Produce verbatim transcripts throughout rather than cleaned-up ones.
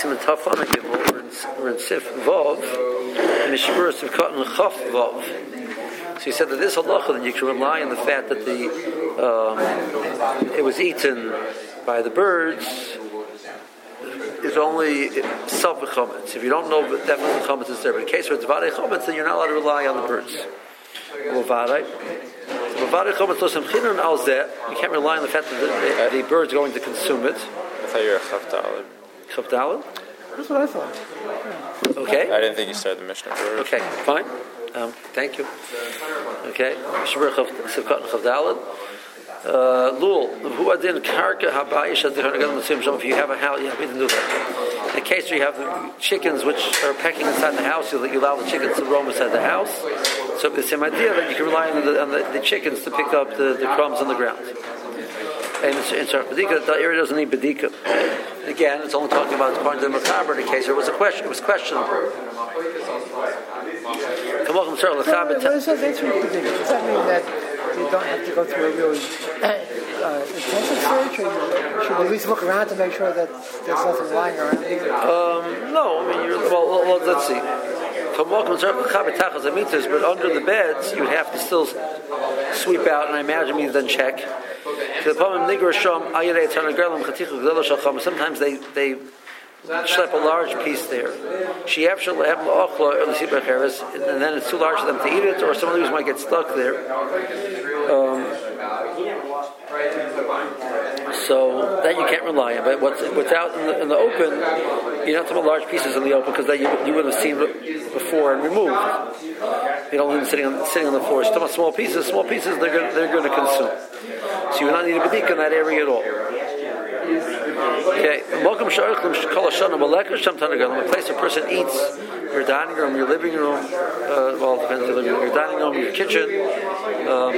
Siman Taf Chana Gimel, we're in Sif Vav, Mishmur Sivkat and Chaf Vav. So he said that this halacha that you can rely on the fact that the um, it was eaten by the birds is only self chametz. If you don't know definitely chametz is there, but in case where it's vadei chametz, then you're not allowed to rely on the birds. Well, vadei. You can't rely on the fact that the, the bird's going to consume it. I thought you were a chavdalad. Chavdalad? That's what I thought. Okay. I didn't think you started the Mishnah first. Okay, fine. Um, thank you. Okay. Chavdalad. Lul. If you have a house, you have to do that. In the case where you have the chickens which are pecking inside the house, you allow the chickens to roam inside the house. So it's the same idea that you can rely on the, on the, the chickens to pick up the, the crumbs on the ground. And in Bedika, the area doesn't need Bedika. Again, it's only talking about according to the Machaber, in case there was a question, it was questionable. Come on, sir. What does that mean? Does that mean that you don't have to go through a really uh, intensive search, or you should at least look around to make sure that there's nothing lying around here? Um, no, I mean, you're, well, well, let's see. But under the beds, you would have to still sweep out, and I imagine you then check. Sometimes they they schlep a large piece there. And then it's too large for them to eat it, or some of these might get stuck there. Um, so that you can't rely on. But what's, what's out in the, in the open, you don't have to put large pieces in the open because you, you would have seen before and removed. You don't leave them sitting on, sitting on the floor. So small pieces, small pieces they're going they're going to consume. So you will not need a bedika in that area at all. Okay, a place a person eats, your dining room, your living room, uh, well, it depends on your living room, your dining room, your kitchen, um,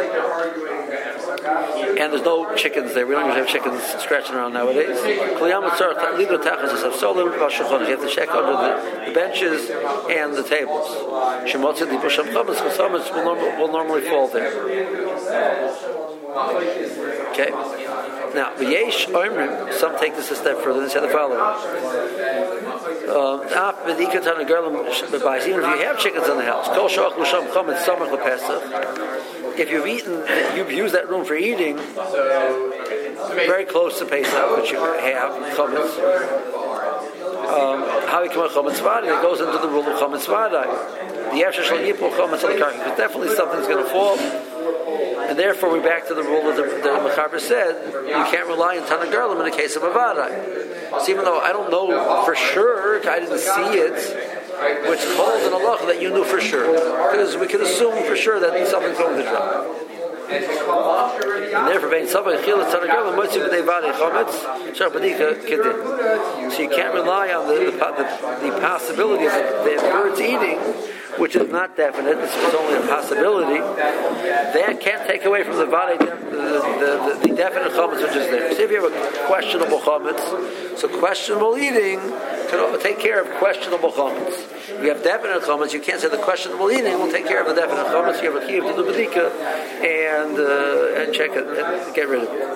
and there's no chickens there. We don't usually have chickens scratching around nowadays. You have to check under the, the benches and the tables. Will, norm- will normally fall there. Okay. Now, v'yesh oimrim, some take this a step further and say the following. Um, even if you have chickens in the house, if you've eaten, you've used that room for eating, very close to Pesach, which you have, chametz. Um, how you come on chametz vada? It goes into the rule of chametz vada. The after shall yipol chametz al karka, because definitely something's going to fall. And therefore, we're back to the rule that the, the Mechaber said, you can't rely on Tana Garlam in the case of a Vadai. So even though I don't know for sure, I didn't see it, which holds in Allah that you knew for sure. Because we can assume for sure that something's going to drop. And therefore, so you can't rely on the, the, the, the possibility of the, the birds eating, which is not definite, it's only a possibility. That can't take away from the vade, the, the, the, the definite chametz which is there. So if you have a questionable chametz, so questionable eating can take care of questionable chametz. If you have definite chametz, you can't say the questionable eating will take care of the definite chametz. You have a key to do bedika and uh, and check it and get rid of it.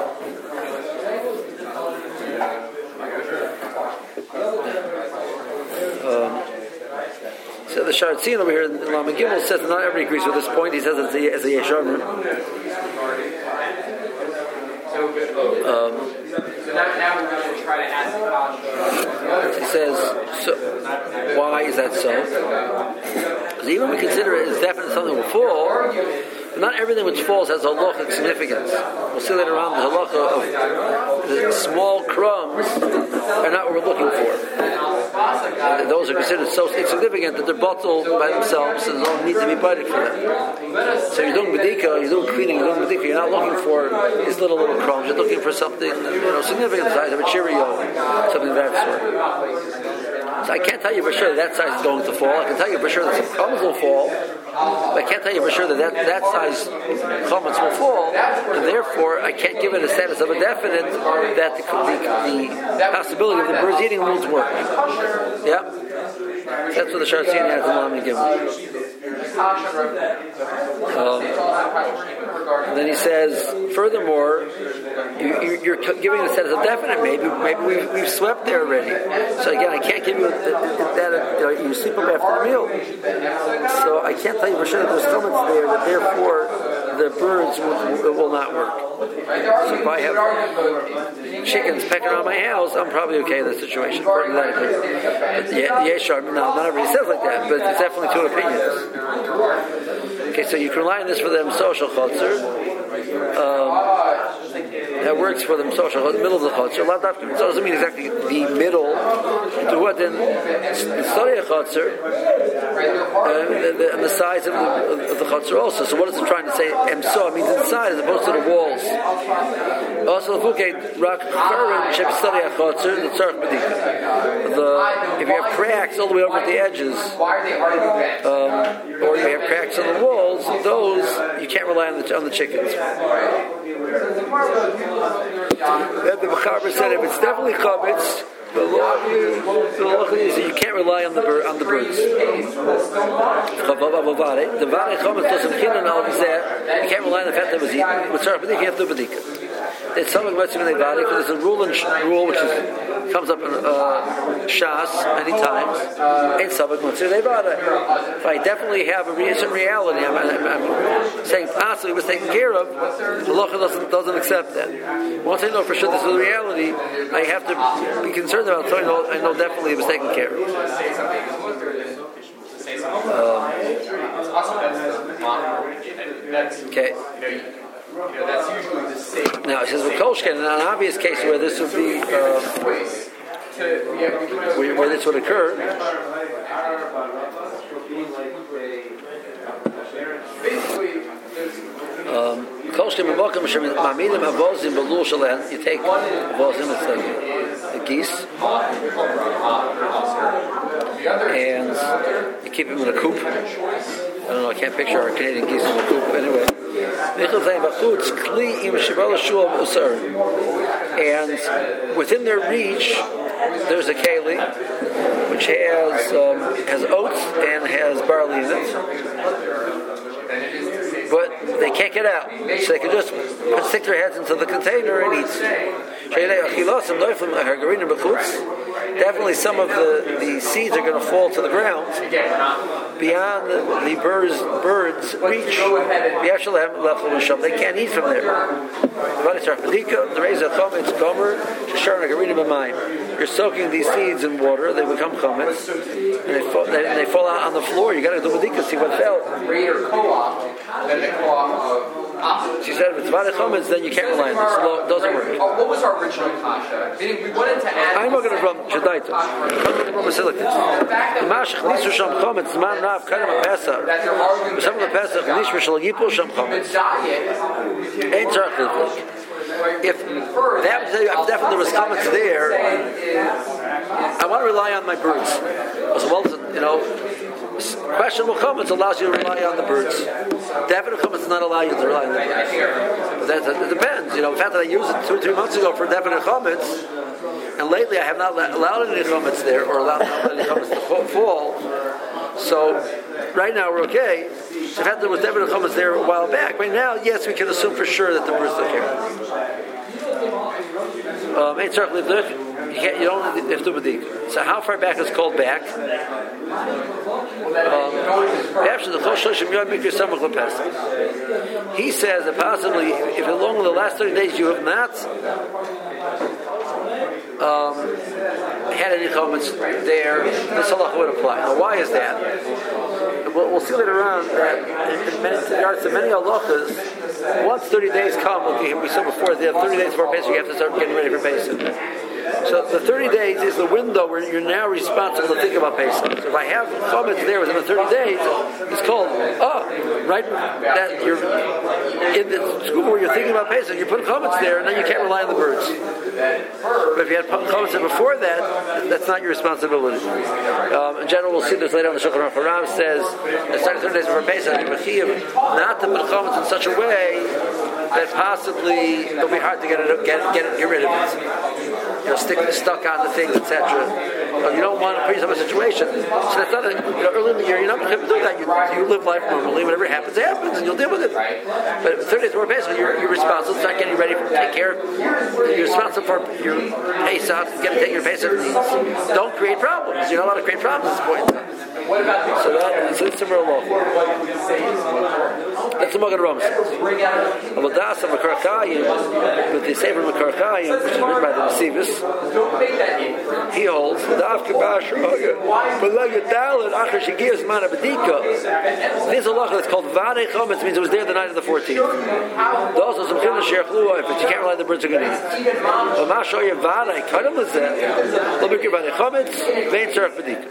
Um, So the Sharatzin over here in Lama Gimel says that not everybody agrees with this point. He says it's a, it's a Yeshomer. Um, he says, so, why is that so? Because even when we consider it as definite something will fall, not everything which falls has a halachic significance. We'll see later on the halacha of the small crumbs are not what we're looking for. And those are considered so insignificant that they're bottled by themselves and don't need to be budded for them. So you're doing bedika, you're doing cleaning, you're doing bedika, you're not looking for these little, little crumbs. You're looking for something, you know, significant, the size of a Cheerio, something of that sort. So I can't tell you for sure that, that size is going to fall. I can tell you for sure that some crumbs will fall. But I can't tell you for sure that that, that size chametz will fall, and therefore I can't give it a status of a definite that the, the, the possibility of the birds eating won't work. Yeah? That's what the Sharatzin has in Lam Gimel. Um, and then he says, furthermore, you, you, you're t- giving us that as a definite. Maybe maybe we've, we've slept there already. So again, I can't give you that. Uh, you sleep up after the meal. So I can't tell you for sure that there's comments there that therefore the birds will, will not work. So if I have chickens pecking around my house, I'm probably okay in that situation. But yeah, Yeshar, no, not everybody says like that, but it's definitely two opinions. Okay, so you can rely on this for them social chotzer. Um, that works for them social chotzer, middle of the chotzer. So it doesn't mean exactly the middle. To what then? Study a chotzer. And the size of the, of the chutzner also. So what is it trying to say? Emso means inside as opposed to the walls. Also, the rak karin shep study a chutzner the tzarich bedika. The if you have cracks all the way over the edges, um, or you have cracks on the walls, those you can't rely on the on the chickens. Then the Mechaber said if it's definitely chametz, the law is the law is that you can't rely on the bird, on the birds. The vare chametz doesn't mean on all of that. You can't rely on the fact that it was eaten. With tzarich bedika, you have to bedika. It's something about when they vare because there's a rule and rule which is, comes up in uh, Shas many times. In Sabbath Mitzvah they vare. If I definitely have a recent reality, I'm, I'm, I'm saying possibly was taken care of. The law doesn't doesn't accept that. Once I know for sure this is the reality, I have to be concerned about. So I know I know definitely it was taken care of. Um, okay. That's usually the same. Now it says with Kolshken, in an obvious case where this would be, uh, where, where this would occur. Um, Kolshken Mavokim Mamidim Avozim Belul Shalen. You take Avozim, it's a, a geese, and you keep him in a coop. I don't know. I can't picture our Canadian geese in a coop. Anyway. And within their reach, there's a keli which has um, has oats and has barley in it, but they can't get out, so they can just stick their heads into the container and eat. Definitely, some of the, the seeds are going to fall to the ground beyond the, the birds birds reach. They can't eat from there. You're soaking these seeds in water; they become chametz, and they fall, they, they fall out on the floor. You got to do bedika, see what fell. She said, if it's vada chametz, then you can't rely on this. It doesn't work. What was our original kasha? Meaning we wanted to add. I'm not going to run Shadaita. I'm going to say like this. Mashach nisu sham chametz man rav karam pesach. Some of the pesach nisu shal yipul sham chametz. Ain't tzarich. If that if definitely there was chametz there, I want to rely on my birds. So well, you know. Questionable chametz allows you to rely on the birds. Definite chametz does not allow you to rely on the birds. But that, that, it depends. You know, the fact that I used it two or three months ago for definite chametz, and lately I have not allowed any chametz there or allowed any chametz to fall. So right now we're okay. The fact that there was definite chametz there a while back. Right now, yes, we can assume for sure that the birds took care of it. Um, ain't certainly you can't. You don't have to b'dik. So how far back is called back? Um, he says that possibly, if along the last thirty days you have not um, had any comments there, this halacha would apply. Now, why is that? We'll, we'll see later on that in many regards to many halachas, once thirty days come, okay, we said before, they have thirty days before Pesach, you have to start getting ready for Pesach. So the thirty days is the window where you're now responsible to think about Pesach. So if I have comments there within the thirty days, it's called, oh, right, that you're in the school where you're thinking about Pesach, you put comments there, and then you can't rely on the birds. But if you had comments there before that, that's not your responsibility. Um, in general, we'll see this later on. The Shulchan Aruch Haram says, that starting thirty days before Pesach, you not to put comments in such a way that possibly it'll be hard to get it, get, get, get rid of it. you know, stick, stuck on the things, et cetera. So you don't want to put yourself in a situation. So that's not a, you know, early in the year, you're not going to do that. You, you live life normally. Whatever happens, happens, and you'll deal with it. But thirty days before Pesach, you're, you're responsible. Start getting ready for take care. You're responsible for your Pesach. Get to take your Pesach needs. Don't create problems. You're not allowed to create problems at this point. So that so it's a real law. That's the Magen Avraham says. Avodas of Makarchayim, with the Sefer Makarchayim, which is written by the Nesivis, he holds the After Basher but like a Dalit Acher Shigiyas Mana Bedika. This halacha that's called Vadei Chometz means it was there the night of the fourteenth. Also some Chilna Sherchlu, but you can't rely on the birds are going to eat it. But Mashoyer Vadei Kadam Lazeh, Lo Bikir Vadei Chometz, Vein Tzarech Bedika.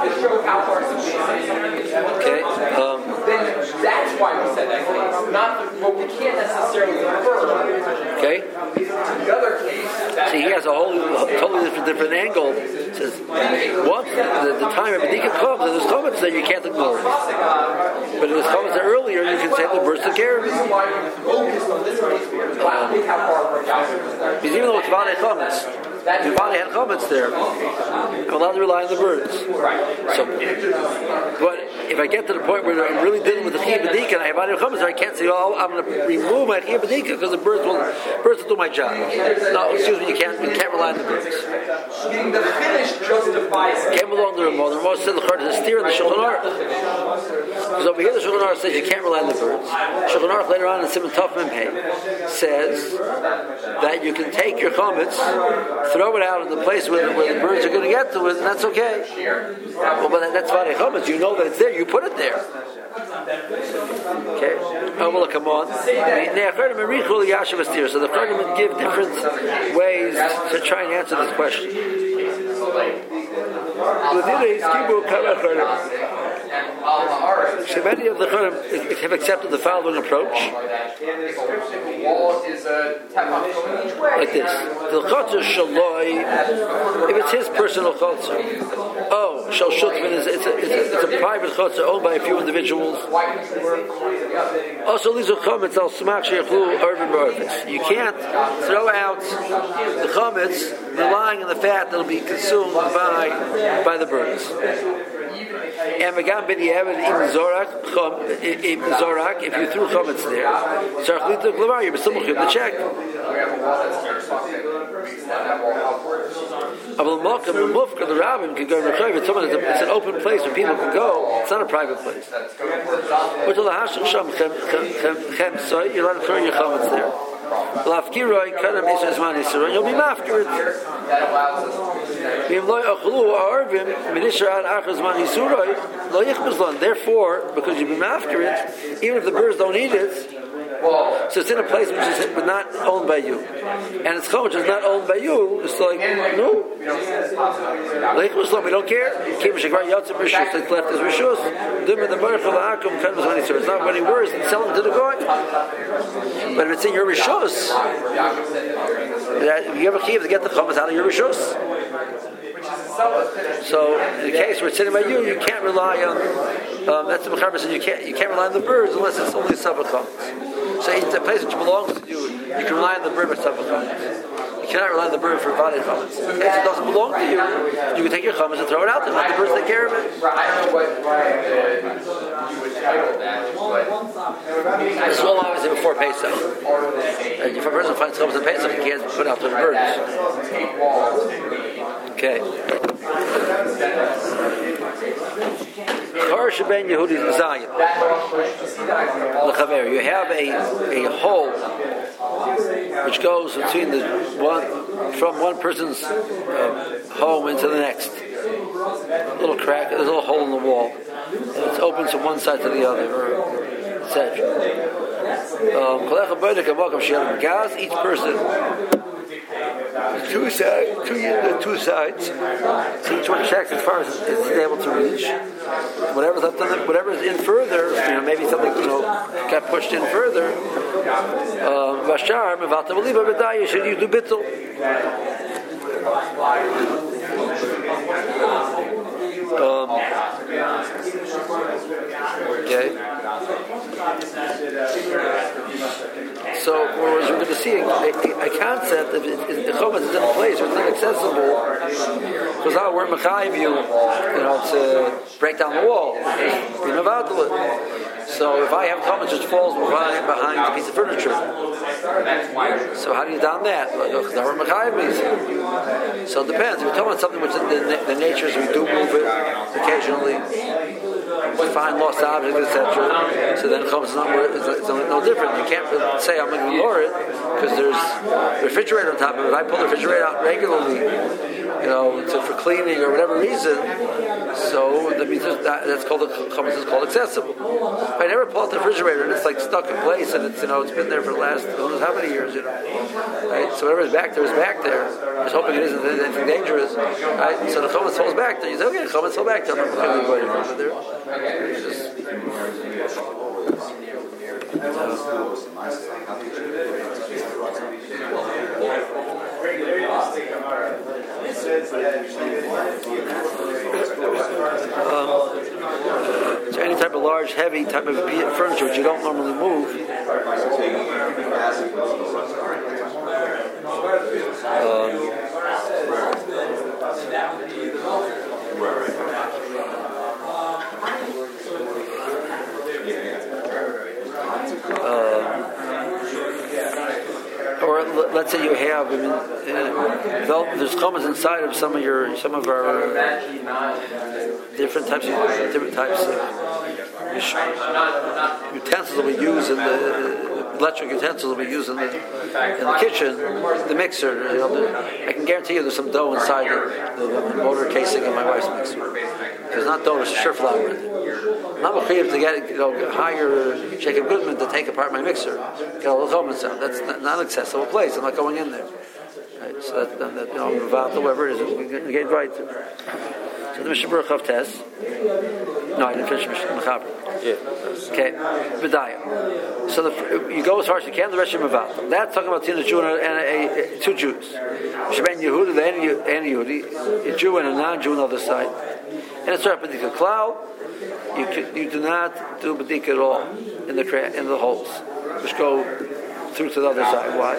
Okay. Um, then that's why we said that case. Not, but we can't necessarily infer. Okay. The other case. See, he has a whole, totally different, different angle. It says, once the, the time of Bedika comes, and there's comments that you can't ignore it. But if there's comments earlier, you can say the birds took care of it. Um, because even though it's Vadei Chometz, your body had comments there. I'm allowed to rely on the birds. So, but if I get to the point where I'm really dealing with the Chiyuv B'dika and I have body comments there, I can't say, oh, I'm going to remove my Chiyuv B'dika because the birds will, birds will do my job. No, excuse me, you can't, you can't rely on the birds. Getting the finish justifies. Came along the Ramah. The Ramah said the Chard is a steer in the Shulchan Aruch. Because over here the Shulchan Aruch says you can't rely on the birds. Shulchan Aruch later on in Simon Tov Mem Hey says that you can take your comments, throw it out in the place where, where the birds are going to get to it, and that's okay. Well, but that's Vadei Chometz. You know that it's there. You put it there. Okay. Oh, well, come on. So the Chachamim would give different ways to try and answer this question. So many of the Chachamim have accepted the following approach. Like this. The Chotzer Shaloi, if it's his personal Chotzer. Oh, Shal Shutman is it's a, it's a, it's a private Chotzer owned by a few individuals. Also, these are Chometz al Smach Sheichlu Urban Barvis. You can't throw out the Chometz relying on the fat that will be consumed by by the birds. And Megam Ben Yevad Ibn Zorak, Ibn Zorak, if you threw Chometz there, Tzarech Lituk Lavar, you're still looking at the check. Aval Malkam and Mufka, the rabbin can go to Rechav. It's someone. It's an open place where people can go. It's not a private place. But to the Hashach Sham Chem Soy, you're allowed to throw your Chometz there. Lafkiroi Kadam Isazman Yisrael. You'll be mafkirit. Therefore, because you've been mafkirit, even if the birds don't eat it, so it's in a place which is not owned by you, and it's which is not owned by you. It's like no, we don't care. It's left as rishus. It's not any worse than selling to the guy. But if it's in your rishus, you have a key to get the chametz out of your rishus. So in the case where it's sitting by you, you can't rely on. Um, that's the Mechaber said you can't you can't rely on the birds unless it's only sabbath chametz. So it's a place which belongs to you. You can rely on the bird for sabbath chametz. You cannot rely on the bird for vadei chametz. In case it doesn't belong to you, you can take your chametz and throw it out there. Let the birds take care of it. This is all obviously before Pesach. And if a person finds chametz in Pesach, he can't put it out to the birds. Okay. Chor Sheben Yehudi Zayin. L'chaver, you have a a hole which goes between the one from one person's uh, home into the next. A little crack, there's a little hole in the wall. And it's open from one side to the other, et cetera. Um, each person. Two sides, two, uh, two sides. So each one checks as far as it's able to reach. Whatever's up to the, whatever's in further, you know, maybe something you know got pushed in further. Vashar, Mevata Beliba Bedaya, should you do bittul? Um, okay. So, what we're going to see be a, a, a concept if the chometz is in a place where it's inaccessible, because now we're mechayiv you, you know, to break down the wall, be mevatel it. So if I have chometz which falls behind, behind a piece of furniture, so how do you down that? Because now we're mechayiv me. So it depends. If you're talking about something which the, the nature is we do move it occasionally, find lost objects, et cetera. So then chometz is not it's no different. You can't say I'm going to ignore it because there's a refrigerator on top of it. If I pull the refrigerator out regularly, you know, to, for cleaning or whatever reason, so that means that, that's called the chometz is called accessible. If I never pull out the refrigerator and it's like stuck in place and it's you know it's been there for the last who knows how many years, you know, right? So whatever is back there is back there. I'm just hoping it isn't anything dangerous, right? So the chometz falls back there. You say, okay, chometz fell back there. I'm not going to go any further there. It's just, um, so any type of large, heavy type of furniture which you don't normally move. Um, Uh, or let's say you have, I mean, uh, there's chometz inside of some of your, some of our uh, different types of different types of utensils that we use in the electric utensils that we use in the in the kitchen, the mixer. You know, the, I can guarantee you there's some dough inside the, the, the motor casing of my wife's mixer. It's not dough; it's sure flour in it. I'm not mechayiv to get, you know, hire Jacob Goodman to take apart my mixer, get all the chometz out. That's not an accessible place. I'm not going in there. Right? So that, that, that you know, whoever it is, we get right. So the Mishnah Berurah Chav Tes. No, I didn't finish Mishnah Mechaber. Yeah. Okay, B'daya. So the, you go as far as you can. The rest of Mevatel. That's talking about between a Jew and, a, and a, a, two Jews. Sheben Yehuda and Yehudi, a Jew and a non-Jew on the other side. And it's a particular cloud. You can, you do not do badik at all in the cra- in the holes, which go through to the other side. Why?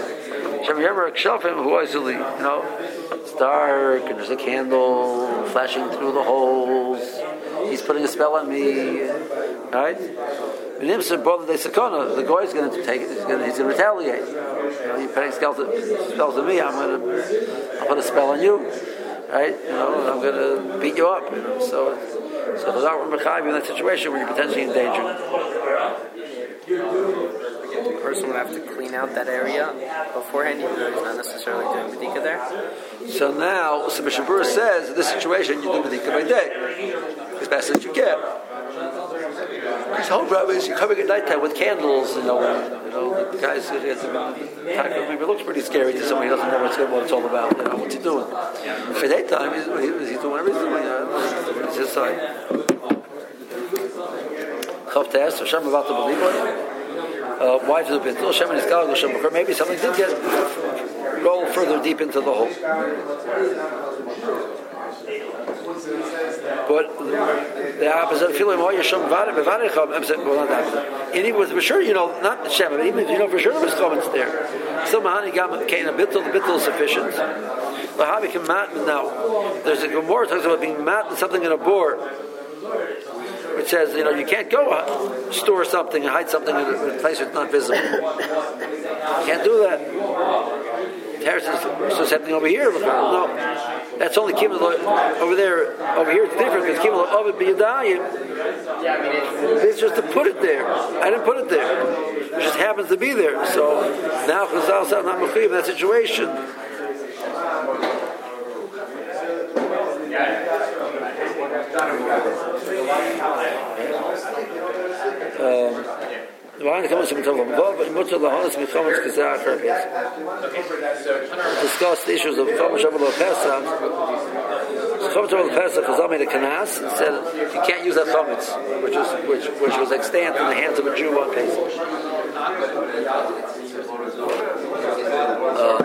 You know, it's dark and there's a candle flashing through the holes. He's putting a spell on me, right? The guy is going to take it. He's going to, he's going to retaliate. You know, you putting spells on me. I'm going to I'll put a spell on you, right? You know, I'm going to beat you up. You know, so. So the we're mechayiv in that situation where you're potentially in danger. The person would have to clean out that area beforehand, even though he's not necessarily doing bedika there. So now, so Mishnah Berurah says, in this situation, you do bedika by day, as best as you get. His whole problem is you're coming at nighttime with candles, you know, you know, the guys, it, it, maybe it looks pretty scary to somebody who doesn't know what's, what it's all about, you know, what's he doing? For daytime, he's, he's doing whatever he's doing, you know, it's his side. Chav Tes, Hashem about the believer. Why to the bittul? Hashem and his God, Hashem, maybe something did get roll further deep into the hole. But the opposite feeling, oh, Yesham Vadim, Vadicham, well, not the opposite. And even with for sure, you know, not Shem, but even if you know for sure there was comments there. Still, Mahani Gam Kain a bittul, the bittul is sufficient. Lahavi can mat now. There's a Gemara talks about being mat and something in a board. Which says, you know, you can't go uh, store something and hide something in a place where it's not visible. You can't do that. Harrison says something over here. No, that's only kimmel over there. Over here, it's different. It's kimmel of it b'yadayim. It's just to put it there. I didn't put it there. It just happens to be there. So now, Chazal said, I'm not mechayiv in that situation. Um, discuss the issues of Chomesh Avol Pesach. Chomesh Avol Pesach, Chazal made a kanas and said you can't use that chometz, which was which which was extant in the hands of a Jew on Pesach. Uh,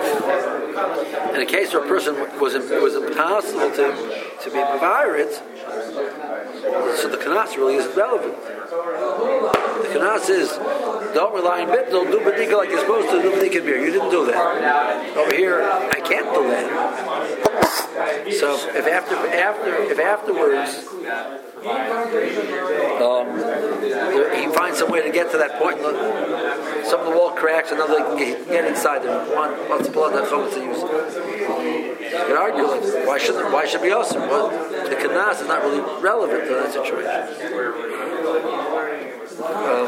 in a case where a person was it was impossible to to be mevarit, So the kanas really isn't relevant. The kanas is don't rely on bittul, do badika like you're supposed to, do badika beer. You didn't do that. Over here, I can't do that. So if after after if afterwards um, he finds some way to get to that point, some of the wall cracks, another can get, get inside there. One wants to pull out that chometz to use. You can argue like, why should why should it be awesome? Well, the kanas is not really relevant to that situation. Um,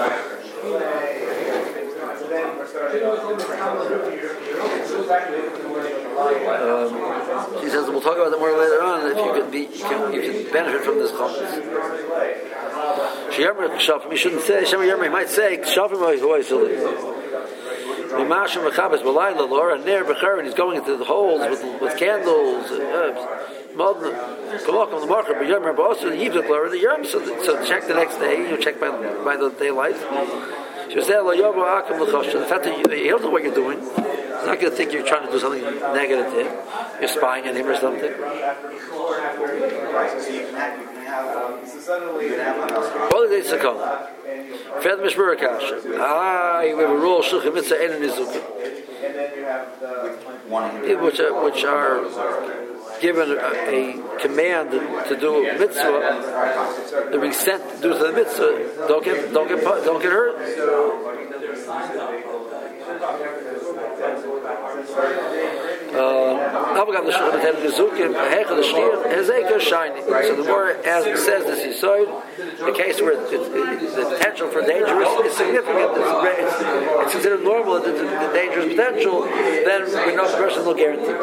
Um, she says we'll talk about that more later on. If you can be, you can, you can benefit from this chometz. Sheyamar Shafim, you shouldn't say Shemar Yamar. You might say Shafim Hoysuli. Mimashim Mechabes B'Layla Lor and Ner B'Cher, and he's going into the holes with with candles and herbs. Modern Kolok on the market, but Yamar B'Osur the Yivdik Lor the Yom. So so check the next day. You check by by the daylight. She was there. The fact that you, he don't know what you're doing. He's not going to think you're trying to do something negative to him. You're spying on him or something. All the days to come. Fed Mishmur Akash. Ah, we have a rule, Shulchan Mitzvah and Nizukim. Which are, which are given a, a command to do a mitzvah, they're being sent to do to the mitzvah, don't get, don't get, don't get hurt. So the more as it says this is so the case where it, it, it, the potential for danger is, is significant, it's, it's, it's considered normal, the, the, the dangerous potential, then we know the person will guarantee.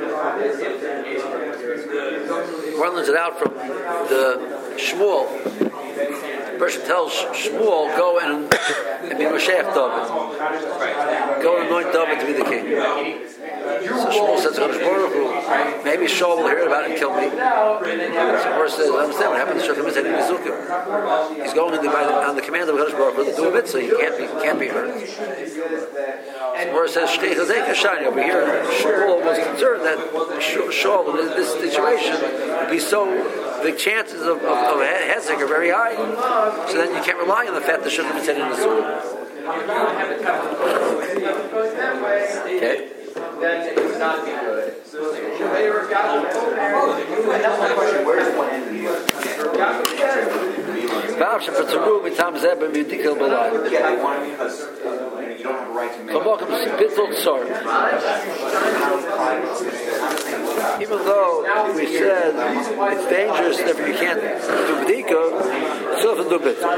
One learns it out from the Shmuel. The person tells Shmuel, go and, and be Mashiach David. Go and anoint David to be the king. So Shmuel says to Baruch Hu, maybe Shaul will hear about it and kill me. So the person says, I understand what happened to Shulchan Mitzvah and Nizukim. He's going in the, on the command of Baruch Hu to do a mitzvah, he can't be, can't be hurt. The verse says, over here, Shmuel was concerned that Shaul in this situation would be so, the chances of, of, of Hezek are very high, so then you can't rely on the fact that Shulchan Mitzvah and Nizukim. Okay? Then it would not be good. So they were got and that's my question, where does one end in the other? V'avshem for Tzeru mitam zeh b'midikal b'layla. Yeah, I want because uh, you don't have a right to make. Kabokim bittul tzor. Even though we said it's dangerous if you can't do b'dika, still have to do bittul.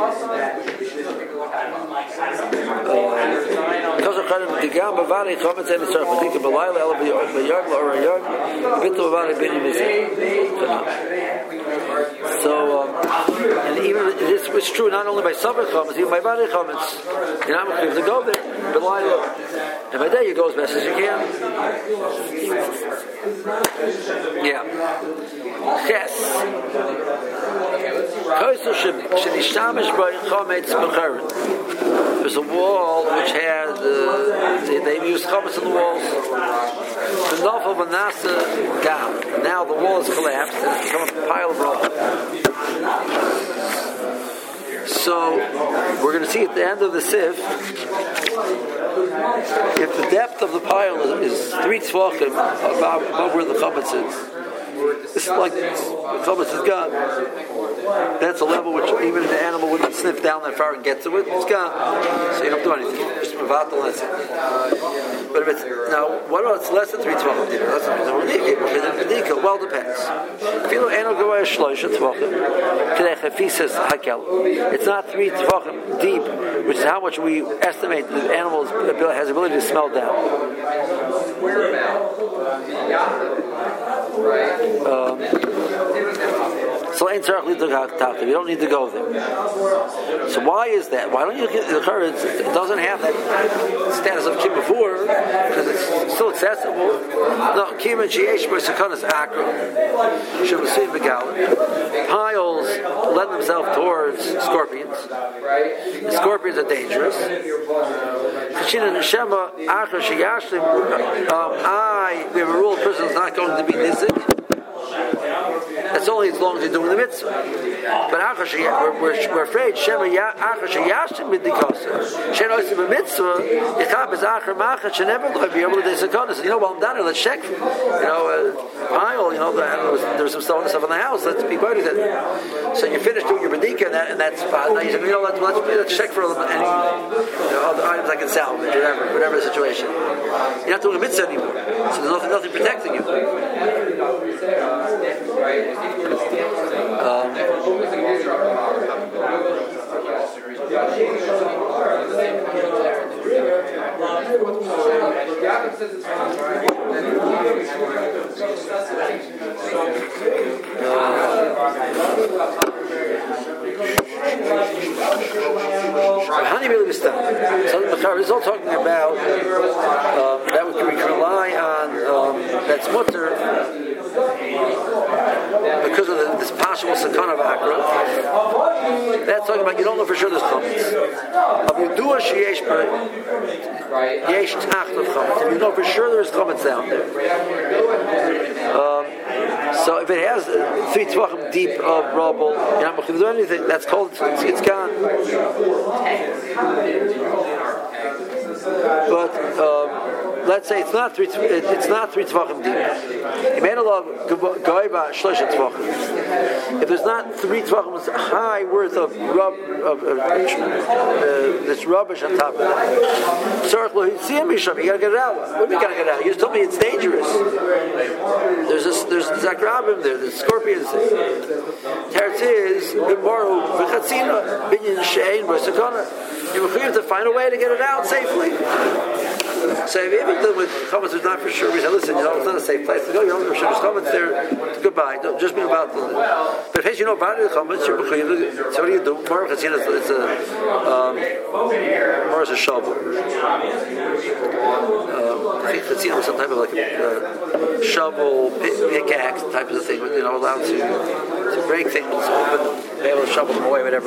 Because of Charim Digam Bavani Chometz and Tzarech B'dika B'layla El B'yard L'or Yard Bittul Bavani B'ni Mizeh. So, um, and even this was true not only by Sabbath Chometz, even by Bani Chometz. You're not going to go there, B'layla. And by day you go as best as you can. Yeah. Ches. Koisel Shenishtamesh B'ay Chometz B'charin. There's a wall which had, uh, they, they've used chometz on the walls. The Nofel Manasseh Gam. Now the wall has collapsed and it's become a pile of rubble. So, we're going to see at the end of the Sif, if the depth of the pile is, is three tzvachim above, above where the chometz is, it's like the chometz is gone. That's a level which even the animal wouldn't sniff down that far and get to it. It's gone. So you don't do anything. Just provide the lesson. But if it's, now, what about it's less than three tvachim? That's not the well, depends. It's not three tvachim deep, which is how much we estimate the animal has the ability to smell down. Um, So you don't need to go there. So why is that? Why don't you get the current? It doesn't have that status of kibbavur because it's still accessible. No, kibbavur sheyesh b'sakanas akra shemasim begal. Piles lend themselves towards scorpions. The scorpions are dangerous. Kachina neshama akra sheyashlim. I we have a rule: a person is not going to be nizik. That's that's only as long as you're doing the mitzvah. But we're, we're, we're afraid Shema Yashim B'dikasa. Shema Yashim B'mitzvah. Yichab is Acher Machat. She never will be able to do Sekonis. You know, while I'm down here, let's check. You know, uh, pile. You know, there's some stuff in the house. Let's be quoted it. So you finish doing your B'dika in that, in that spot. Now you say, you know, let's, let's, let's check for any, you know, other items I can salvage, whatever, whatever the situation. You're not doing a mitzvah anymore. So there's nothing, nothing protecting you. Um, Honey really was done. So the Machar is all talking about um, that we can rely on um, that's mutter because of the, this possible sakana of akra. That's talking about you don't know for sure there's chametz. But you do a sheyesh yesh tacht of chametz. If you know for sure there's chametz down there. Um, so if it has three tvachim deep of rubble, you're not going to do anything. That's called it's, it's gone. But um, let's say it's not three. It's not three tvachim deep. If there's not three tvachim high worth of rub of uh, uh, this rubbish on top of it, you gotta get it out. What do you gotta get it out? You just told me it's dangerous. There's this, there's zakrabim there. There's scorpions. Teretz is b'moru v'chatzina binyan shein v'sakana. You have to find a way to get it out safely. So if you ever deal with chametz who's not for sure, we say, listen, you know, it's not a safe place to go. You don't know for sure there's chametz there. Goodbye. Don't just be about the. But if you know about the chametz, you're b'chayiv. So what do you do? More chatzina, it's a um, more as a shovel. Um, I think chatzina was some type of like a uh, shovel, pickaxe type of thing. You know, allowed to to break things open, be able to shovel them away, whatever.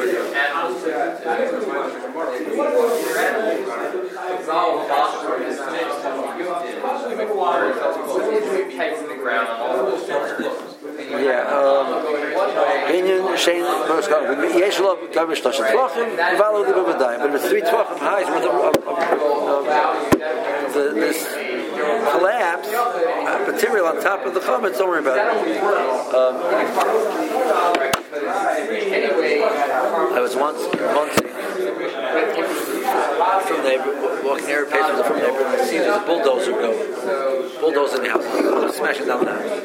Yeah, um, Binyan, Shane, Yeshalov, Gavish, Tasha Tvachim, Valo, the Bavadai. But if it's three Tvachim high, it's worth of this collapse, uh, material on top of the chametz, don't worry about it. Um, I was once, once from there, walking airplanes with a from there, I see there's a bulldozer going, bulldozing the house, smashing down the house.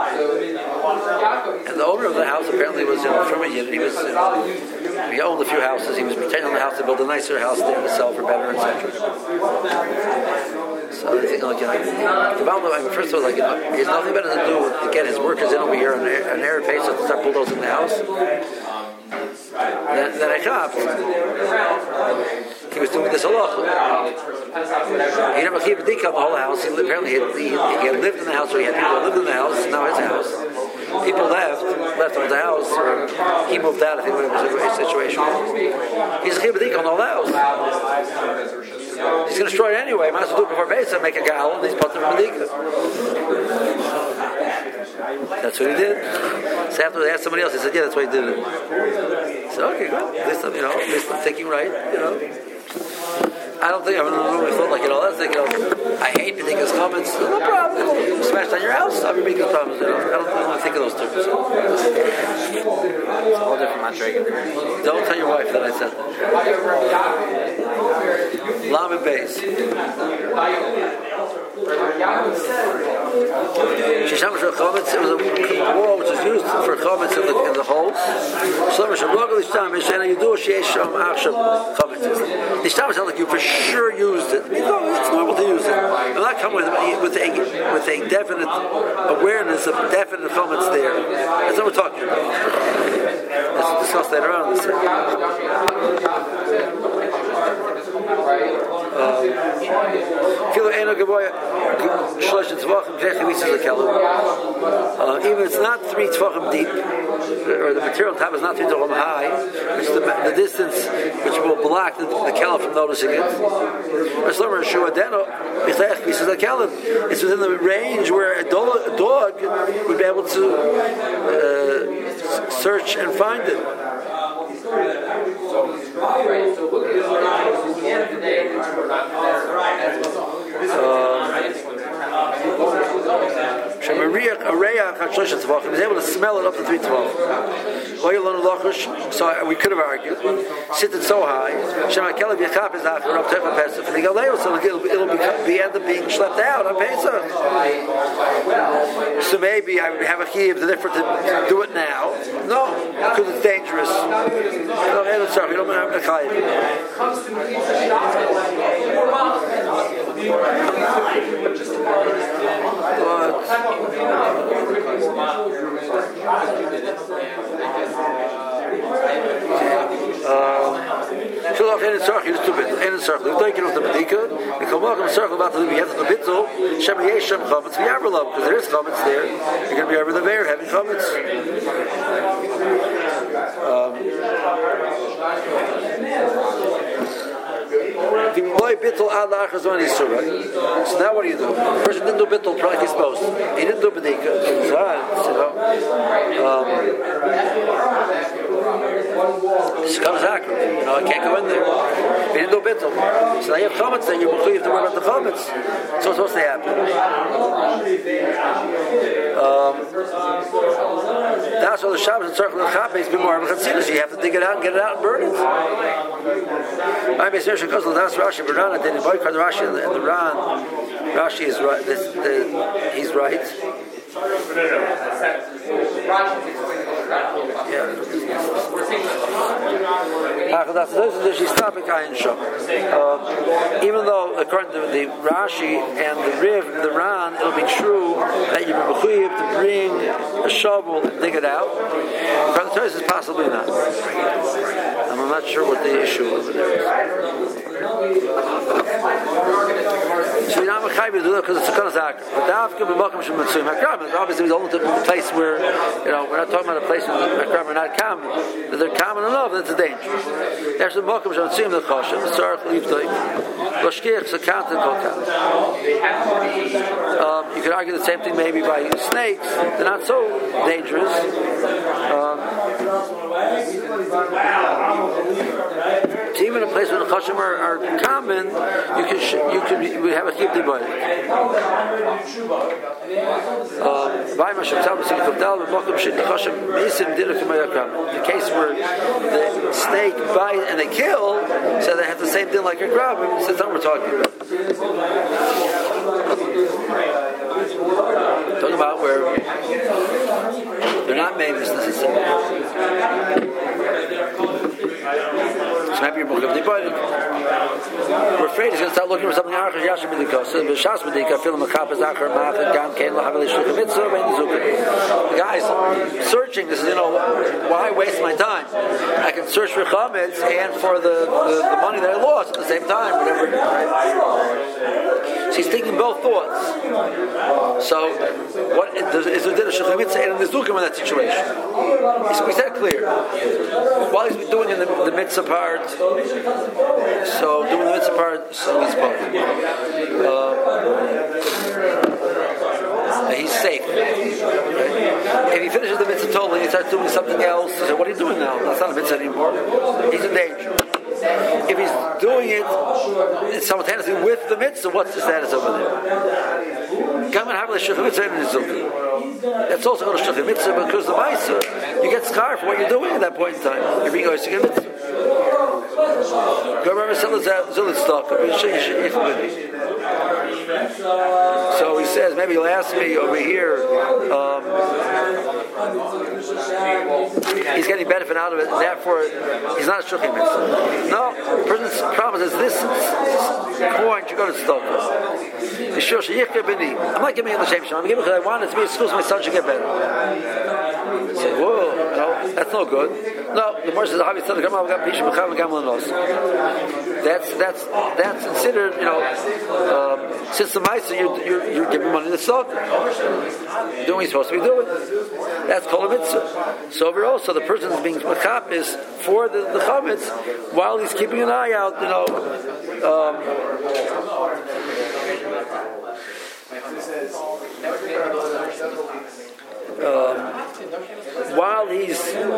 And the owner of the house apparently was, you know, from a unit. He was, you know, he owned a few houses. He was pretending on the house to build a nicer house there to sell for better, et cetera. So I think, like, you know, I mean, first of all, like, you know, he has nothing better to do with to get his workers in over here on an air pace to start bulldozing the house. Then, then I chopped. He was doing this a lot. He never kept a decaf the whole house. He lived, apparently he had, he, he had lived in the house, or he had people who lived in the house. Now his house. People left, left on the house. Or he moved out. I think when it was a situation. He's a keep a decaf on the whole house. He's going to destroy it anyway. He might as well do it before base and make a gal, and he's put them in the decaf. That's what he did. So after they asked somebody else, he said, "Yeah, that's why he did it." So okay, good. At least I'm, you know, at least I'm thinking right. You know, I don't think I've really thought like, you know, that's like, you know, I hate B'dika's comments. No problem. You smashed on your house. I'll be making problems. You know, I don't, I don't think of those terms. So. It's all different Madrigal. Don't tell your wife that I said that. Lamed Beis. Shisham Shel Chametz, it was a wall which was used for chametz in the, in the holes. Shlomo Shel Rogel Ishtam, Yishana Yidu Sheish Sham Achshav Chametz. The Ishtam sounds like you for sure used it. You know, it's normal to use it. I'm not coming with, with, a, with a definite awareness of definite chametz there. That's what we're talking about. Let's discuss later on. Even if it's not three tvachim deep, or the material top is not three tvachim high, which is the, the distance which will block the, the caliph from noticing it. It's within the range where a dog, a dog would be able to uh, search and find it. He was able to smell it up to three twelve. So we could have argued. Sit it so high. So it'll, it'll be, be end up being schlepped out on Pesach. So maybe I would have a key of the different to do it now. No, because it's dangerous. We don't have a chayv. Shulach in circle is too big. In circle, you take it off the bedika. You come walk in a circle about to leave. You have to bitzel. Shem yeshem chametz v'yavrlam because there is chametz there. You're going to be over the bear having chametz. Um, So now what do you do? The person didn't do bittul like he's supposed to. He didn't do bedika. So, um, you know, I can't go in there. He didn't do bittul. So now you have chametz there. You have to worry about the chametz. So what's supposed to happen? Um, that's why the Shabbos and circle of Chappes be more of a chatzina. So you have to dig it out and get it out and burn it. I'm a search because that's Rashi, but Ran didn't boycott Rashi and the, and the Ran. Rashi is right. This, the, he's right. Yeah. Even though, according to the Rashi and the Riv, the Ran, it'll be true that you've been mechuyev to bring a shovel and dig it out. But the Torah is possibly not. I'm not sure what the issue over there is. So you're not mechayiv to do that because it's a kind of zakr. But dafka b'makom shem mitzuyim hakram. Obviously, it's only the place where, you know, we're not talking about a place where the hakram are not common. If they're common enough, that's a danger. There's the b'makom shem mitzuyim the choshem. Tzarech livtoik. L'shkich zakant and kolkat. You could argue the same thing maybe by snakes. They're not so dangerous. Um, so even a place where the choshem are, are common, you can you can you have a chibli by it. The case where the snake bite and they kill, so they have the same thing like a crab. So that's what we're talking about. Talking about where they're not made necessarily. So maybe you're we're afraid he's going to start looking for something else. The guy's searching. This is, you know, why waste my time? I can search for chametz and for the, the, the money that I lost at the same time. Whatever. So he's thinking both thoughts. So, what is there a shulchan and the zukim in that situation? So we said clear. While he's doing in the, the mitzvah part, so doing the mitzvah part, so he's both. Uh, he's safe. Right? If he finishes the mitzvah totally and he starts doing something else, so what are you doing now? That's not a mitzvah anymore. He's in danger. If he's doing it simultaneously with the mitzvah, what's the status over there? That's also going to shulchan mitzvah because the ma'aser, you get scar for what you're doing at that point in time. You're being going to get mitzvah. So he says, maybe you'll ask me over here, um, he's getting benefit out of it, and therefore he's not a shulchan mitzvah. No, the person's problem is this point you're going to stop. I'm not giving him the same shot. I'm giving it because I want it to be a school so my son should get better. Say, whoa, no, that's no good. No, the Moshe says, that's that's that's considered, you know, um, since the Meister, you're, you're, you're giving money to the stock, doing what you're supposed to be doing. That's called a mitzvah. So overall, so the person is being machap is for the, the chametz while he's keeping an eye out, you know. Um, um, while he's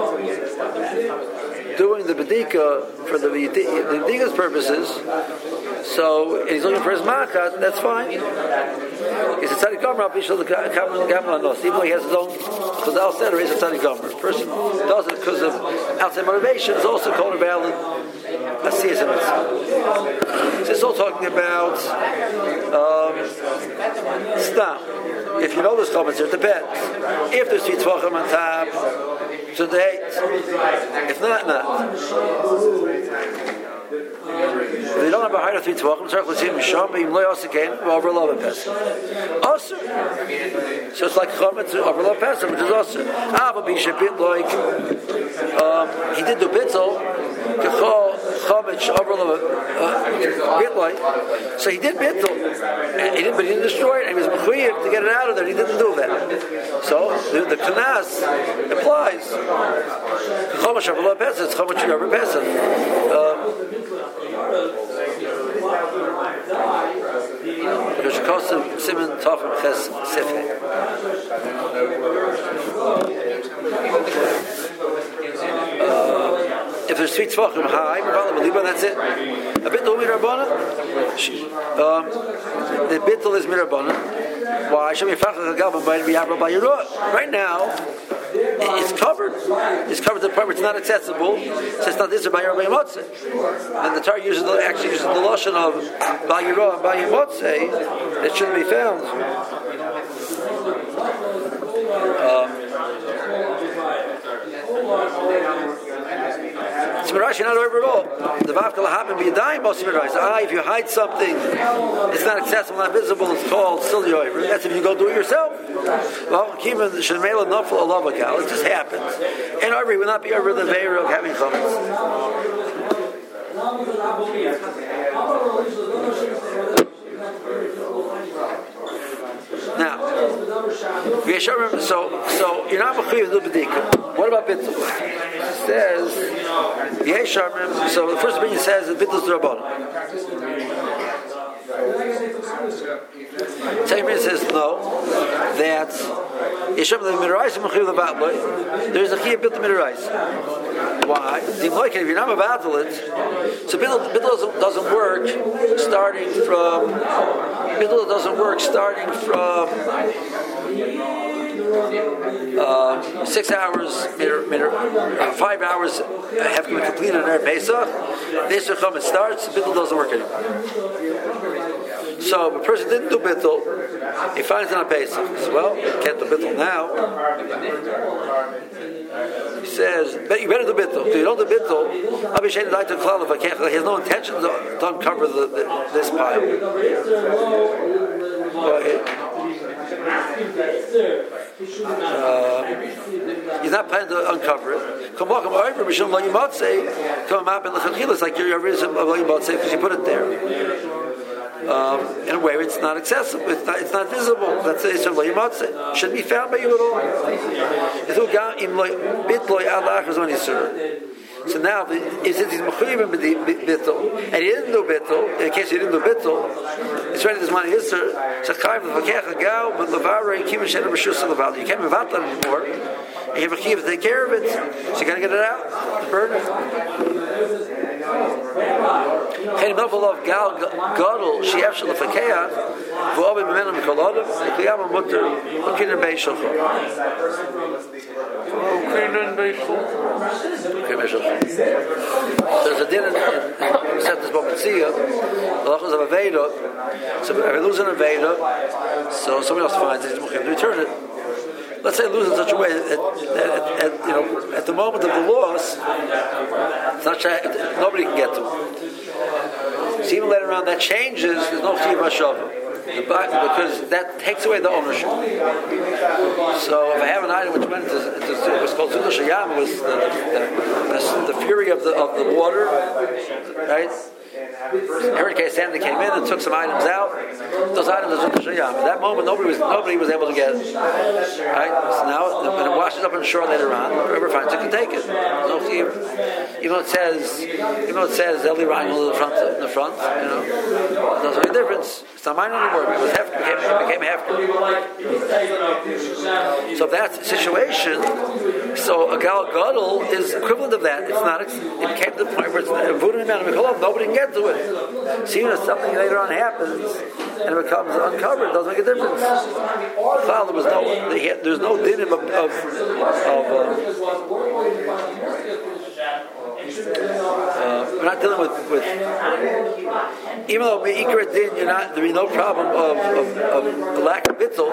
doing the bedika for the bedika's purposes, so and he's looking for his makat, that's fine. He's a tzaddik gomer, even though he has his own chazal seder, he's a tzaddik gomer. A person does it because of outside motivation is also called a valid asiyas and mitzvah. This is all talking about um, stam. If you know there's chametz, it depends. If there's three tvachim on top, so the eight. If not, not. If they don't have a higher three tvachim, so over love pesach. Also, so it's like chametz over love pesach, which is also. Ah, but be bit like um, he did the bitzel. Chametz over love bit like. So he did bitzel, and he didn't, but he didn't destroy it. And he was mechuyev to get it out of there. He didn't do that. So the, the kanas applies. Chametz over love pesach. It's chametz over pesach. Because it costs him Simon Tofim Ches Sifhe. If there's three tzvachim high, that's it. A bittul mirabana. Um, the bittul is mirabana. Why? Right now, it's covered. It's covered to the point where it's not accessible. So it's not this or Bayir Bayimotze. And the Torah uses the, actually uses the lashon of Bayiro and Bayimotze. It shouldn't be found. Um, It's Mirash, you're not over at all. The Vavkal Habim B'Yadayim Mosim Mirash. Ah, if you hide something, it's not accessible, not visible, it's called still Yoiver. That's if you go do it yourself. Well, Kima, the Shemela Nafal Alavakal, it just happens. And Arvi will not be over the Veir of having chametz. Now, so so you're not mechuyev to do bedika. What about bittul? It says Yesharmim. So the first opinion says that bittul is d'rabbanan. Second opinion says no, that Yesharmim the midrash mechuyev the batloy. There's a chiyuv bittul midrash. Why? If you're not about it, so bittul doesn't, doesn't work starting from. Bittul doesn't work starting from uh, six hours, meter, meter, uh, five hours have to be completed in Erev Pesach. This Chum it starts. Bittul doesn't work anymore. So if a person didn't do bittul, he finds it on Pesach. He says, well, you can't do bittul now. He says, but you better do bittul. If you don't do bittul, he has no intention to, to uncover the, the, this pile. Uh, he's not planning to uncover it. Come walk him over, Mishum Lo Yimotzei, come up in the Chachil, it's like your reason of Lo Yimotzei because you put it there. Um, in a way, it's not accessible. It's not, it's not visible. That's the issue of Lo Yimotzei. Shouldn't be found by you at all. So now, since he's mechuyev bittul, and he didn't do bittul, in case he didn't do bittul, it's ready this money is sir. So chayv l'vakech gal, but levarei kimin shena b'shus leval. You can't move out that anymore. And you have a chiyuv to take care of it. So you gotta get it out, burn it. Hey, novel of gal gadol she'ef shel l'fakeach v'obe b'menu mikolodav l'kiyam mutter l'kinin beishalcha. L'kinin beishalcha. There's a din in Seftas Bometzia, the lachos of Aveda. So if I lose an Aveda, so somebody else finds it, he's going to return it. Let's say I lose in such a way that, that at, at, you know, at the moment of the loss, it's not shy, nobody can get to it. So even later on, that changes. There's no chiyuv hashava. Because that takes away the ownership. So if I have an item which went into, into it was called Suda Shayam, it was the, the, the, the fury of the of the water, right? Hurricane Sandy came in and took some items out. Those items are Suda Shayam. At that moment, nobody was nobody was able to get it. Right? So now, when it washes up on the shore later on, whoever finds it can take it. No chiyuv. Even though it says, even though it says Eli Ryan in the front, in the front, you know, it doesn't make a difference. It's not mine anymore. It was hefker, became, it became hefker. So if that's the situation, So a gal gadol is equivalent of that. It's not. It's, it came to the point where it's voodoo man and nobody can get to it. So even if something later on happens and it becomes uncovered, it doesn't make a difference. Well, there was no. There's no din of of. of uh, Uh, we're not dealing with, with even though Me'ikar Din, you're not, there'll be no problem of, of, of lack of bittul,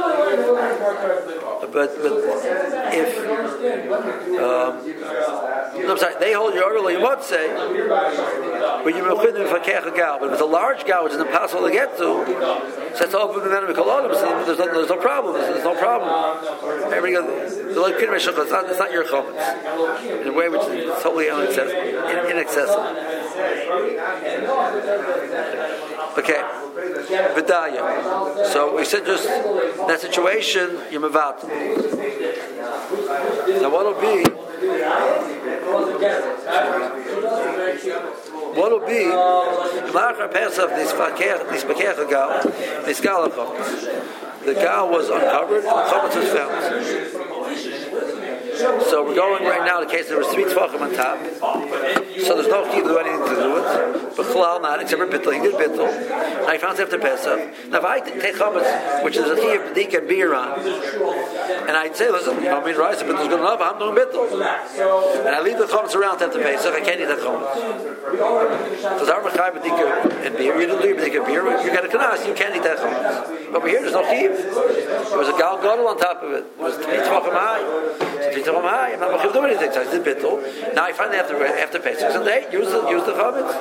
but, but if um, no, I'm sorry, they hold your early what say, but you're but if it's a large gal which is impossible to get to, so that's all there's no, there's no problem, there's no problem. Everybody goes, it's not, it's not your chametz in a way which is totally inaccessible. inaccessible. Okay, Vidaya. So we said just in that situation, you're mevat. Now what'll be? What'll be? The gal was uncovered, and the chametz was found. So we're going right now to the case there was three tefachim on top. So there's no key to do anything to do it. But chalal not, except for bittul. He did bittul. Now he found after Pesach. Now if I take chametz, which is a key of b'dik and beer on, and I'd say, listen, you know, I mean, rice, but there's good enough, I'm doing bittul. And I leave the chametz around after Pesach, I can't eat that chametz. So Zar Mechai b'dik and beer, you didn't do b'dik and beer, you got a kanas, you can't eat that chametz. Over here, there's no key. There was a gal gadol on top of it. It was three tefachim high. So I'm not going to do anything. So I did bittul. Now I finally have to after Pesach and they use the use the chametz.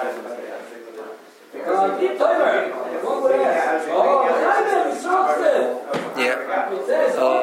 Yeah. Um,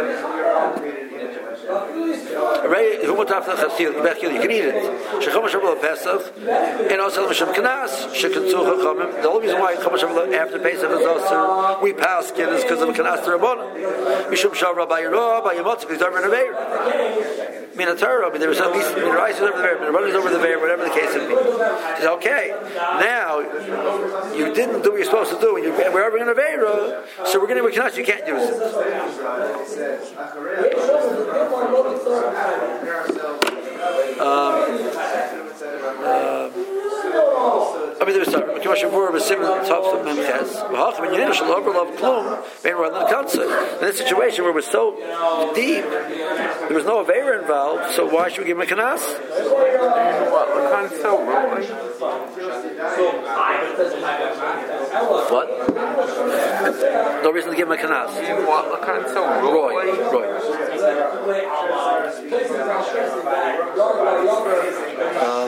who would have to you can eat it. Shechama Shabbat Pesach and also Misham Kanas. Shekatzucha Chamim. The only reason why Chama Shabbat after Pesach is also we pass it is because of the Kanas Terabona. Mishum Shavra by Yerah by Yemotzik is over in the Veir. Minatorah, I mean, there was at least Minarice over the Veir, Minarice over the Veir, whatever the case would be. He says, okay, now you didn't do what you're supposed to do, and you're, we're over in a Veir, so we're going to Kanas, you can't use it. Um, um, I mean, there was some. In the situation where we're so deep, there was no Avera involved, so why should we give him a Kanas? What? No reason to give him a Kanas. Roy. Roy. Um,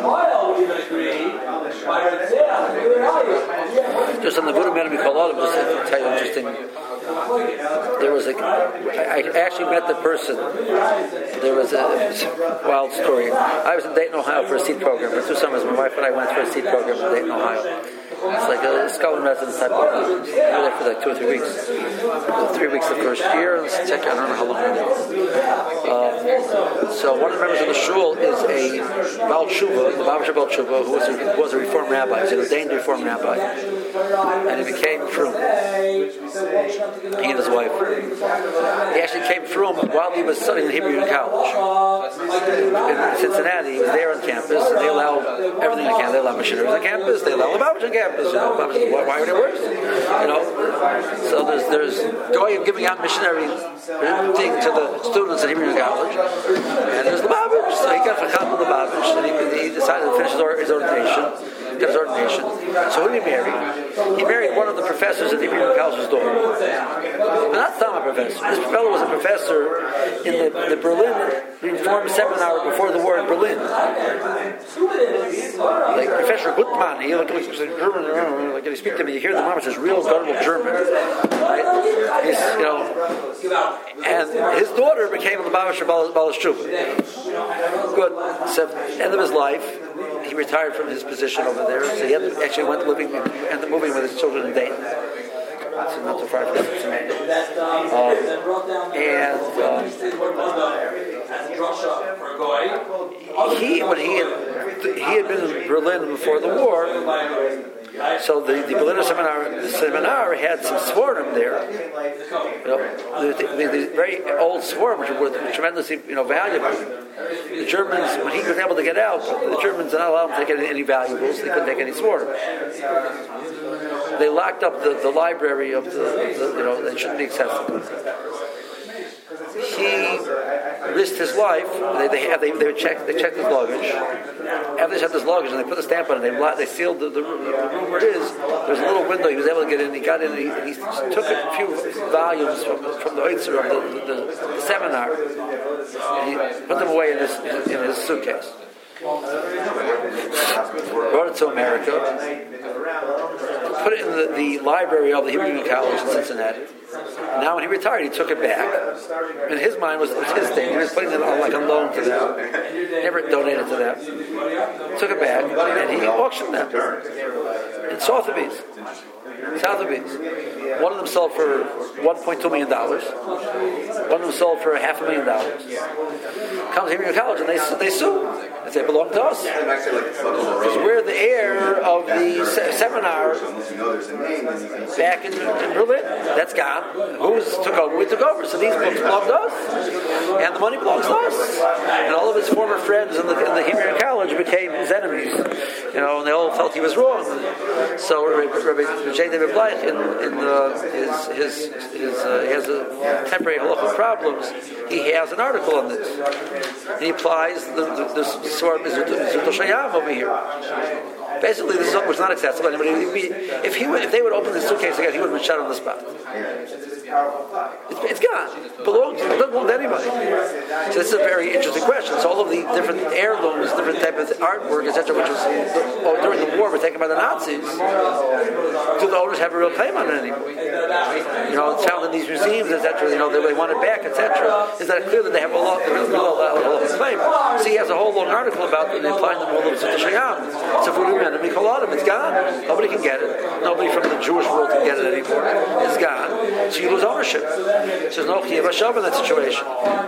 just on the Buddha Madam Mikolah, just to tell you interesting. There was a. I, I actually met the person. There was a, a wild story. I was in Dayton, Ohio for a seed program. For two summers, my wife and I went for a seed program in Dayton, Ohio. It's like a scholar residence type of thing. We were there for like two or three weeks. Three weeks the first year, and check, I don't know how long it was. Uh, so one of the members of the shul is a Baal Tshuva, the Baal Tshuva, who was a, who was a Reform rabbi. He was an ordained Reform rabbi. And he became frum. He and his wife. He actually came frum while he was studying at Hebrew Union College. In Cincinnati, he was there on campus, and they allow everything on campus. They allow missionaries on campus, they allow the Babish on campus. You know, Babish, why, why would it worse? You know, so there's there's joy of giving out missionary thing to the students at Hebrew Union College, and there's the Babish. So he got Chacham with the Babish, and he, he decided to finish his, his ordination. Got his ordination. So who did he marry? He married one of the professors at the Hebrew Union College's daughter. But not Sama professor. This fellow was a professor in the, the Berlin Reform seminar before the war in Berlin. Like Professor Gutmann, he like, like German, like you speak to me, you hear the mom says real guttural German, right? He's, you know, and his daughter became the Babish Baal Tshuva. Good. So, end of his life, he retired from his position over there. So he had to, actually went living, ended up moving with his children in Dayton. So not so far from Cincinnati. Um, and um, he, when he had, he had been in Berlin before the war, So the, the Berliner seminar, the seminar had some Svarim there. You know, the, the, the very old Svarim, which were tremendously, you know, valuable. The Germans, when he was able to get out, the Germans did not allow him to take any, any valuables. They couldn't take any Svarim. They locked up the, the library of the, of the, you know, they shouldn't be accessible. He risked his life. They they had, they, they checked they checked his luggage. After they checked his luggage and they put a stamp on it, they they sealed the, the, the room where it is. There's a little window. He was able to get in. He got in. And he, he took a few volumes from from the Oitzer of the, the, the seminar. And he put them away in his in his suitcase. Brought it to America. Put it in the, the library of the Hebrew Union College in Cincinnati. Now, when he retired, he took it back. In his mind, was, it was his thing. He was putting it on like a loan to them. Never donated to them. Took it back, and he auctioned them in Sotheby's. Sotheby's. One of them sold for one point two million dollars. One of them sold for a half a million dollars. Comes here in college and they they sue. They say, belong to us. Because we're the heir of the se- seminar back in, in Berlin. That's gone. Who's took over? We took over. So these books belong to us. And the money belongs to us. And all of his former friends in the, in the Hebrew College became his enemies. You know, and they all felt he was wrong. So Rabbi J. David Bleich, in, in the, his, his, his uh, he has a temporary halachic problems. He has an article on this. And he applies the, the, the Swarm Zut Shayam over here. Basically, this is was not accessible. Anybody, if he would, if they would open the suitcase again, he would have been shot on the spot. It's, it's gone. It belongs. It doesn't belong to anybody. So this is a very interesting question. So all of the different heirlooms, different type of artwork, et cetera, which was oh, during the war were taken by the Nazis. Do the owners have a real claim on it anymore? You know, it's found in these museums, et cetera. You know, they, they want it back, et cetera. Is that clear that they have a lot, a real, real, real, real claim? So he has a whole long article about the applying the rule of Zut Shayam. So for the men, it's gone. Nobody can get it. Nobody from the Jewish world can get it anymore. It's gone. So you lose ownership. So there's no Chiyuv HaShav in that situation.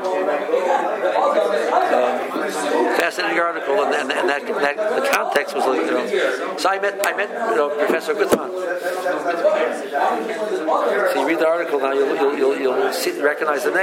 Um, fascinating article, and, and, and that, that the context was, you know. So I met, I met, you know, Professor Gutman. So you read the article now, you'll you'll you'll, you'll see, recognize the name.